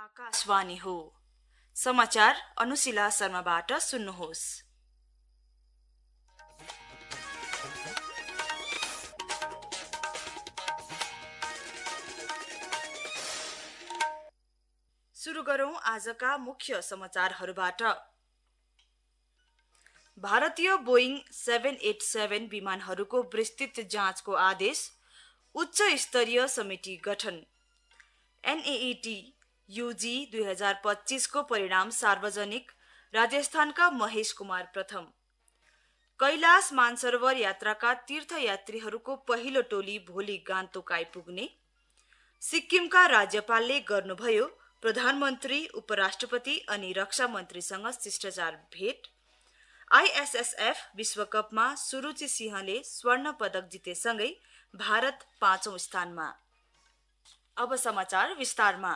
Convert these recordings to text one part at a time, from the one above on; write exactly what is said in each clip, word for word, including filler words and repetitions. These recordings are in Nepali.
आकाशवाणी हो। समाचार अनुशिला शर्माबाट सुन्नुहोस्। सुरु गरौं आजका मुख्य समाचारहरूबाट। भारतीय बोइङ सात आठ सात विमानहरूको विस्तृत जाँचको आदेश, उच्च स्तरीय समिति गठन। एनएईटी यूजी दुई हजार पच्चीस को परिणाम सार्वजनिक, राजस्थानका महेश कुमार प्रथम। कैलाश मानसरोवर यात्राका तीर्थयात्रीहरूको पहिलो टोली भोलि गान्तोक आइपुग्ने। सिक्किमका राज्यपालले गर्नुभयो प्रधानमन्त्री, उपराष्ट्रपति अनि रक्षा मन्त्रीसँग शिष्टाचार भेट। आईएसएसएफ विश्वकपमा सुरुचि सिंहले स्वर्ण पदक जितेसँगै भारत पाँचौं स्थानमा। अब समाचार विस्तारमा।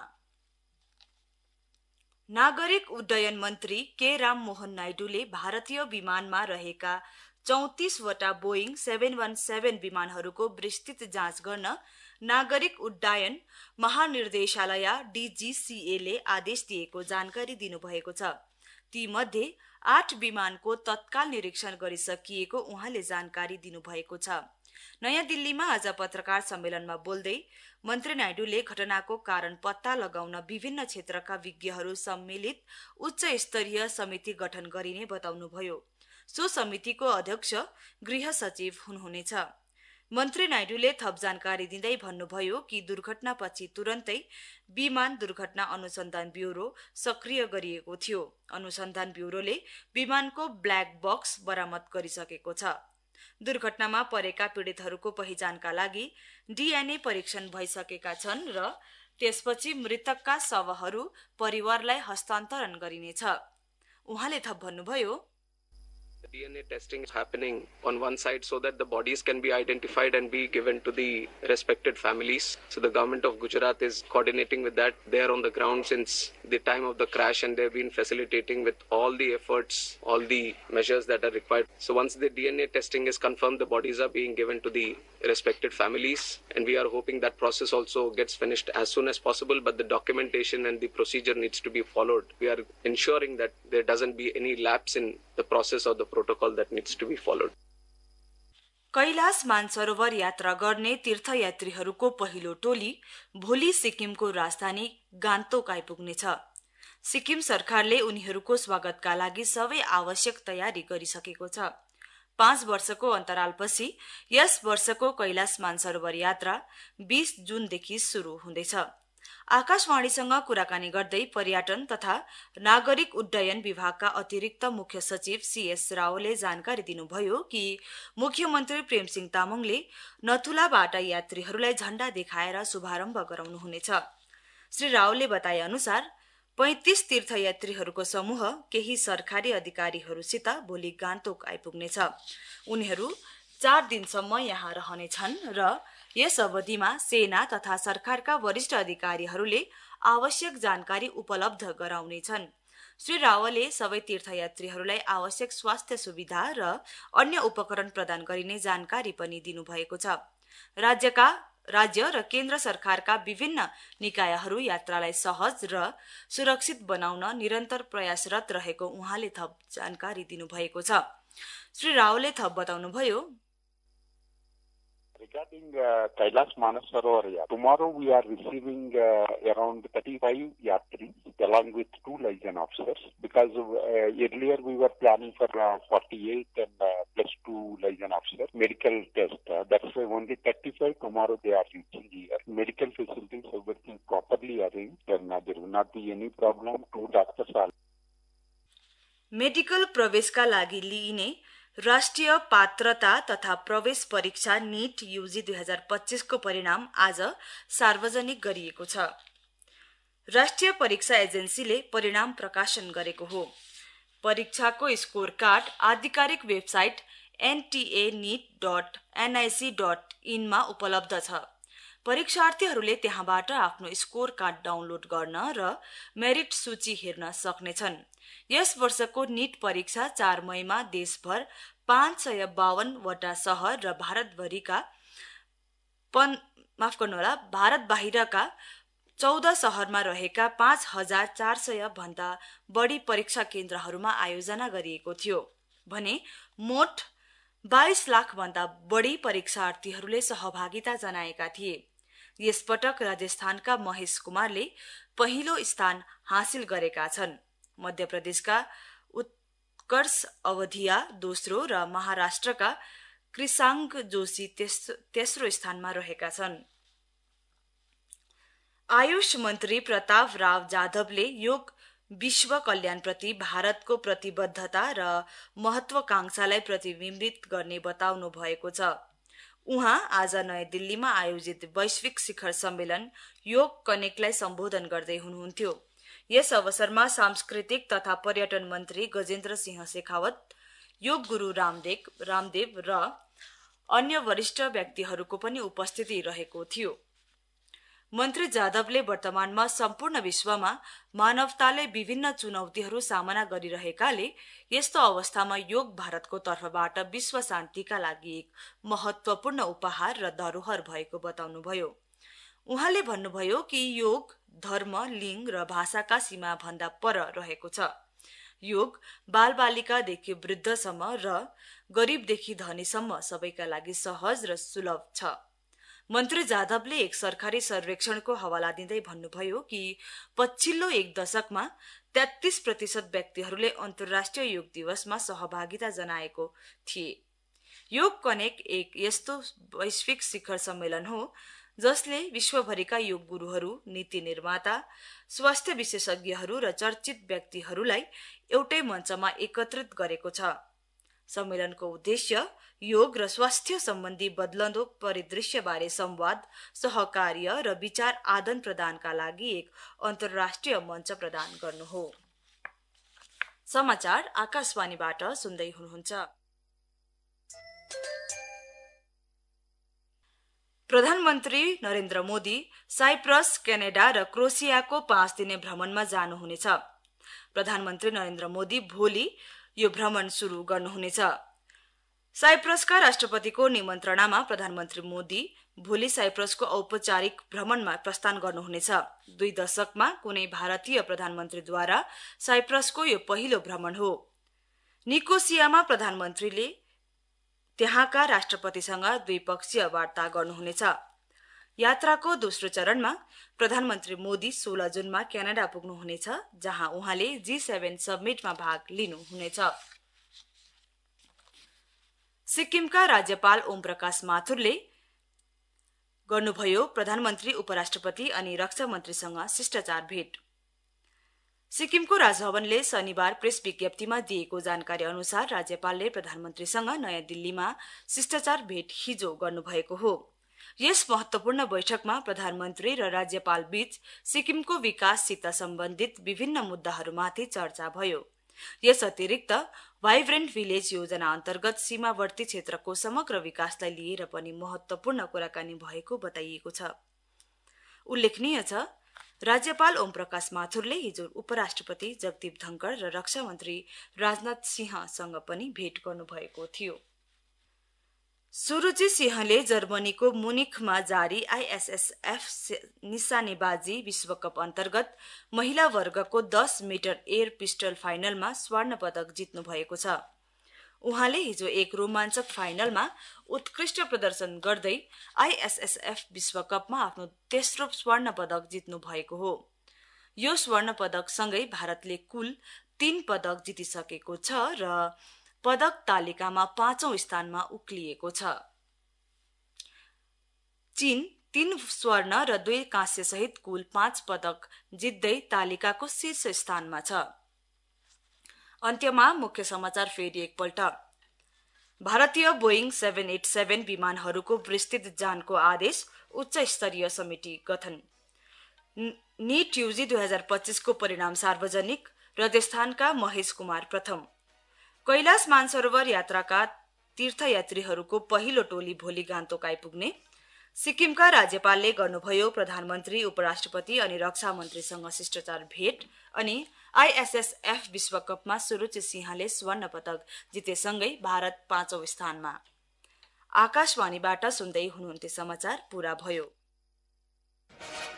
नागरिक उड्डयन मन्त्री के राम मोहन नाइडूले भारतीय विमानमा रहेका चौंतीस वटा बोइङ सात एक सात विमानहरूको विस्तृत जाँच गर्न नागरिक उड्डयन महानिर्देशालय डीजीसीएले आदेश दिएको जानकारी दिनुभएको छ। ती मध्ये आठ विमानको तत्काल निरीक्षण गरिसकिएको उहाँले जानकारी दिनुभएको छ। नयाँ दिल्लीमा आज पत्रकार सम्मेलनमा बोल्दै मन्त्री नाइडूले घटनाको कारण पत्ता लगाउन विभिन्न क्षेत्रका विज्ञहरू सम्मिलित उच्च स्तरीय समिति गठन गरिने बताउनुभयो। सो समितिको अध्यक्ष गृह सचिव हुनुहुनेछ। मन्त्री नाइडूले थप जानकारी दिँदै भन्नुभयो कि दुर्घटनापछि तुरन्तै विमान दुर्घटना अनुसन्धान ब्यूरो सक्रिय गरिएको थियो। अनुसन्धान ब्यूरोले विमानको ब्ल्याक बक्स बरामद गरिसकेको छ। दुर्घटनामा परेका पीडितहरूको पहिचानका लागि डीएनए परीक्षण भइसकेका छन् र त्यसपछि मृतकका शवहरू परिवारलाई हस्तान्तरण गरिनेछ। उहाँले थप भन्नुभयो, The D N A testing is happening on one side so that the bodies can be identified and be given to the respected families. So the government of Gujarat is coordinating with that. They are on the ground since the time of the crash and they've been facilitating with all the efforts, all the measures that are required. So once the D N A testing is confirmed, the bodies are being given to the respected families, and we are hoping that process also gets finished as soon as possible, but the documentation and the procedure needs to be followed. We are ensuring that there doesn't be any lapse in the process or the protocol that needs to be followed. Kailash Mansarovar यात्रा गर्ने तीर्थयात्रीहरूको पहिलो टोली भोलि सिक्किमको राजधानी गान्तोक आइपुग्नेछ। सिक्किम सरकारले उनीहरूको स्वागतका लागि सबै आवश्यक तयारी गरिसकेको छ। पाँच वर्षको अन्तरालपछि यस वर्षको कैलाश मानसरोवर यात्रा बीस जुनदेखि सुरु हुँदैछ। आकाशवाणीसँग कुराकानी गर्दै पर्यटन तथा नागरिक उड्डयन विभागका अतिरिक्त मुख्य सचिव सीएस रावले जानकारी दिनुभयो कि मुख्यमन्त्री प्रेमसिंह तामाङले नथुलाबाट यात्रीहरूलाई झण्डा देखाएर शुभारम्भ गराउनुहुनेछ। श्री रावले बताए अनुसार पैंतीस तीर्थयात्रीहरूको समूह केही सरकारी अधिकारीहरूसित भोलि गान्तोक आइपुग्नेछ। उनीहरू चार दिनसम्म यहाँ रहनेछन् र यस अवधिमा सेना तथा सरकारका वरिष्ठ अधिकारीहरूले आवश्यक जानकारी उपलब्ध गराउनेछन्। श्री रावले सबै तीर्थयात्रीहरूलाई आवश्यक स्वास्थ्य सुविधा र अन्य उपकरण प्रदान गरिने जानकारी पनि दिनुभएको छ। राज्यका राज्य र केन्द्र सरकारका विभिन्न निकायहरू यात्रालाई सहज र सुरक्षित बनाउन निरन्तर प्रयासरत रहेको उहाँले थप जानकारी दिनुभएको छ। श्री रावले थप बताउनुभयो, Regarding uh, Kailash Manasarovar, tomorrow we are receiving uh, around thirty-five yatris along with two liaison officers, because uh, earlier we were planning for uh, forty-eight and uh, plus two liaison officers medical test. Uh, that's why only thirty-five tomorrow they are reaching here. Medical facilities everything properly arranged, and uh, there will not be any problem. Two doctors are. Medical प्रवेशका लागि लिइने राष्ट्रिय पात्रता तथा प्रवेश परीक्षा नीट यूजी दुई हजार पच्चीस को परिणाम आज सार्वजनिक गरिएको छ। राष्ट्रिय परीक्षा एजेन्सीले परिणाम प्रकाशन गरेको हो। परीक्षाको स्कोर कार्ड आधिकारिक website N T A NEET dot N I C dot in मा उपलब्ध छ। परीक्षार्थीहरूले त्यहाँबाट आफ्नो स्कोर कार्ड डाउनलोड गर्न र मेरिट सूची हेर्न सक्नेछन्। यस वर्षको नीट परीक्षा चार मईमा देशभर पाँच सय बावन वटा शहर र भारतभरिका पन माफ गर्नुहोला भारत बाहिरका चौध शहरमा रहेका पाँच हजार चार सय भन्दा बढी परीक्षा केन्द्रहरूमा आयोजना गरिएको थियो भने मोट बाइस लाख भन्दा बढी परीक्षार्थीहरूले सहभागिता जनाएका थिए। यसपटक राजस्थानका महेश कुमारले पहिलो स्थान हासिल गरेका छन्। मध्य प्रदेशका उत्कर्ष अवधिया दोस्रो र महाराष्ट्रका कृषांग जोशी तेस्रो स्थानमा रहेका छन्। आयुष मन्त्री प्रताप राव जाधवले योग विश्व कल्याणप्रति भारतको प्रतिबद्धता र महत्वाकांक्षालाई प्रतिबिम्बित गर्ने बताउनु भएको छ। उहाँ आज नयाँ दिल्लीमा आयोजित वैश्विक शिखर सम्मेलन योग कनेक्टलाई सम्बोधन गर्दै हुनुहुन्थ्यो। यस अवसरमा सांस्कृतिक तथा पर्यटन मन्त्री गजेन्द्र सिंह शेखावत, योग गुरु रामदेव रामदेव र अन्य वरिष्ठ व्यक्तिहरूको पनि उपस्थिति रहेको थियो। मन्त्री जाधवले वर्तमानमा सम्पूर्ण विश्वमा मानवताले विभिन्न चुनौतीहरू सामना गरिरहेकाले यस्तो अवस्थामा योग भारतको तर्फबाट विश्व शान्तिका लागि एक महत्वपूर्ण उपहार र धरोहर भएको बताउनुभयो। उहाँले भन्नुभयो कि योग धर्म, लिङ्ग र भाषाका सीमा भन्दा पर रहेको छ। योग बालबालिकादेखि वृद्धसम्म र गरिबदेखि धनीसम्म सबैका लागि सहज र सुलभ छ। मन्त्री जाधवले एक सरकारी सर्वेक्षणको हवाला दिँदै भन्नुभयो कि पछिल्लो एक दशकमा तेत्तीस प्रतिशत व्यक्तिहरूले अन्तर्राष्ट्रिय योग दिवसमा सहभागिता जनाएको थिए। योग कनेक्ट एक यस्तो वैश्विक शिखर सम्मेलन हो जसले विश्वभरिका योग गुरुहरू, नीति निर्माता, स्वास्थ्य विशेषज्ञहरू र चर्चित व्यक्तिहरूलाई एउटै मञ्चमा एकत्रित गरेको छ। सम्मेलनको उद्देश्य योग र स्वास्थ्य सम्बन्धी बदलँदो परिदृश्यबारे संवाद, सहकार्य र विचार आदान प्रदानका लागि एक अन्तर्राष्ट्रिय मञ्च प्रदान गर्नु हो। समाचार आकाशवाणीबाट सुन्दै हुनुहुन्छ। प्रधानमन्त्री नरेन्द्र मोदी साइप्रस, क्यानाडा र क्रोएसियाको पाँच दिने भ्रमणमा जानुहुनेछ। प्रधानमन्त्री नरेन्द्र मोदी भोलि यो भ्रमण शुरू गर्नुहुनेछ। साइप्रसका राष्ट्रपतिको निमन्त्रणामा प्रधानमन्त्री मोदी भोलि साइप्रसको औपचारिक भ्रमणमा प्रस्थान गर्नुहुनेछ। दुई दशकमा कुनै भारतीय प्रधानमन्त्रीद्वारा साइप्रसको यो पहिलो भ्रमण हो। निकोसियामा प्रधानमन्त्रीले त्यहाँका राष्ट्रपतिसँग द्विपक्षीय वार्ता गर्नुहुनेछ। यात्राको दोस्रो चरणमा प्रधानमन्त्री मोदी सोह्र जुनमा क्यानाडा पुग्नुहुनेछ, जहाँ उहाँले जी सेभेन समिटमा भाग लिनुहुनेछ। सिक्किमका राज्यपाल ओम प्रकाश माथुरले गर्नुभयो प्रधानमन्त्री, उपराष्ट्रपति अनि रक्षा मन्त्रीसँग शिष्टाचार भेट। सिक्किमको राजभवनले शनिबार प्रेस विज्ञप्तिमा दिएको जानकारी अनुसार राज्यपालले प्रधानमन्त्रीसँग नयाँ दिल्लीमा शिष्टाचार भेट हिजो गर्नुभएको हो। यस महत्वपूर्ण बैठकमा प्रधानमन्त्री र राज्यपाल बीच सिक्किमको विकाससित सम्बन्धित विभिन्न मुद्दाहरूमाथि चर्चा भयो। यस अतिरिक्त भाइब्रेन्ट भिलेज योजना अन्तर्गत सीमावर्ती क्षेत्रको समग्र विकासलाई लिएर पनि महत्वपूर्ण कुराकानी भएको बताइएको छ। उल्लेखनीय छ, राज्यपाल ओम प्रकाश माथुरले हिजो उपराष्ट्रपति जगदीप धनखड र रक्षा मन्त्री राजनाथ सिंहसँग पनि भेट गर्नुभएको थियो। सुरुचि सिंहले जर्मनीको मुनिखमा जारी आईएसएसएफ निशानेबाजी विश्वकप अन्तर्गत महिला वर्गको दस मिटर एयर पिस्टल फाइनलमा स्वर्ण पदक जित्नु भएको छ। उहाँले हिजो एक रोमाञ्चक फाइनलमा उत्कृष्ट प्रदर्शन गर्दै आईएसएसएफ विश्वकपमा आफ्नो तेस्रो स्वर्ण पदक जित्नु भएको हो। यो स्वर्ण पदकसँगै भारतले कुल तीन पदक जितिसकेको छ र पदक तालिकामा पाँचौं स्थानमा उक्लिएको छ। चीन तीन स्वर्ण र दुई काँस्य सहित कुल पाँच पदक जित्दै तालिकाको शीर्ष स्थानमा छ। अन्त्यमा मुख्य समाचार फेरि एकपल्ट। भारतीय बोइङ सेभेन एट सेभेन विमानहरूको विस्तृत जानको आदेश, उच्च स्तरीय समिति गठन। नीट यूजी दुई हजार पच्चीस को परिणाम सार्वजनिक, राजस्थानका महेश कुमार प्रथम। कैलाश मानसरोवर यात्राका तीर्थयात्रीहरूको पहिलो टोली भोलि गान्तोक आइपुग्ने। सिक्किमका राज्यपालले गर्नुभयो प्रधानमन्त्री, उपराष्ट्रपति अनि रक्षा मन्त्रीसँग शिष्टाचार भेट। अनि आईएसएसएफ विश्वकपमा सुरुचि सिंहले स्वर्ण पदक जितेसँगै भारत पाँचौं स्थानमा। आकाशवाणीबाट सुन्दै हुनुहुन्थ्यो समाचार पूरा भयो।